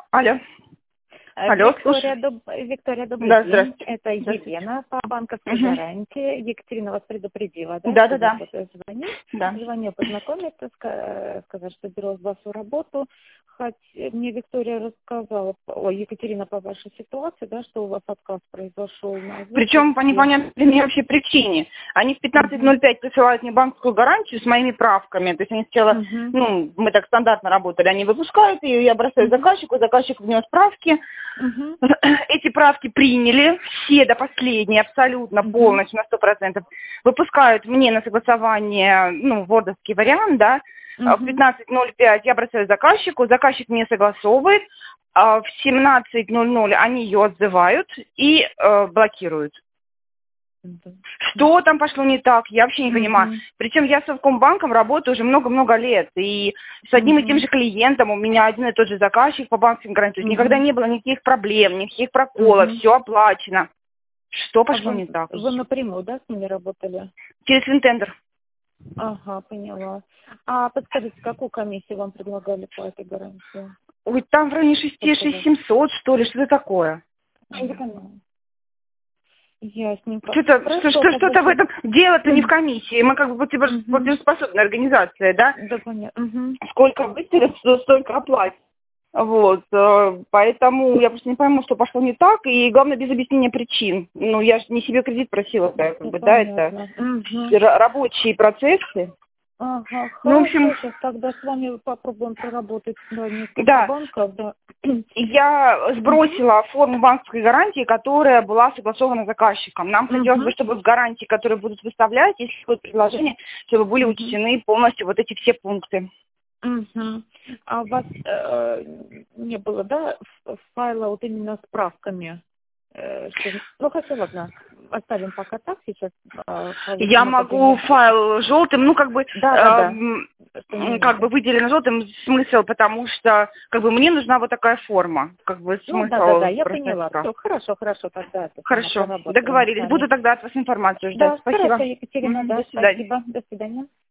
Алло. Алло, слушай. Виктория, добрый Да, день. здравствуйте. Это Елена по банковской гарантии. Екатерина вас предупредила, да? Да. Звоню познакомиться, сказать, что беру с вас в работу. Мне Виктория рассказала, Екатерина, по вашей ситуации, да, что у вас отказ произошел на выплате. Причем по непонятной для меня вообще причине. Они в 15:05 присылают мне банковскую гарантию с моими правками. То есть они сначала, мы так стандартно работали, они выпускают ее, я бросаю заказчику, заказчик внес правки. Эти правки приняли, все до последней, абсолютно, полностью, на 100%. Выпускают мне на согласование, вордовский вариант, да. В 15:05 я бросаю заказчику, заказчик мне согласовывает, в 17:00 они ее отзывают и блокируют. Что там пошло не так, я вообще не понимаю. Причем я с Совкомбанком работаю уже много-много лет, и с одним и тем же клиентом у меня один и тот же заказчик по банковским гарантиям. Никогда не было никаких проблем, никаких проколов, все оплачено. Что пошло не так? Вы напрямую, да, с ними работали? Через Финтендер. Ага, поняла. А подскажите, какую комиссию вам предлагали по этой гарантии? Ой, там в районе 6700, что ли, что-то такое. Я не поняла. Ясненько. Что-то в этом дело-то не в комиссии. Мы как бы платежеспособная организация, да? Да, понятно. Сколько выставят, столько оплатят. Вот, поэтому я просто не пойму, что пошло не так, и главное, без объяснения причин. Я же не себе кредит просила, это рабочие процессы. Ага, в общем, сейчас тогда с вами попробуем проработать несколько банков, да. Я сбросила форму банковской гарантии, которая была согласована заказчиком. Нам хотелось бы, чтобы в гарантии, которые будут выставлять, если будет предложение, чтобы были учтены полностью вот эти все пункты. А у вас не было, да, файла вот именно с справками? Хотя ладно, оставим пока так сейчас. Я могу файл желтым, выделено желтым смысл, потому что мне нужна вот такая форма, смысл. Я поняла. Все, хорошо, тогда. Хорошо, договорились. Буду тогда от вас информацию ждать. Да, спасибо. хорошо, Екатерина, До свидания. Спасибо, до свидания.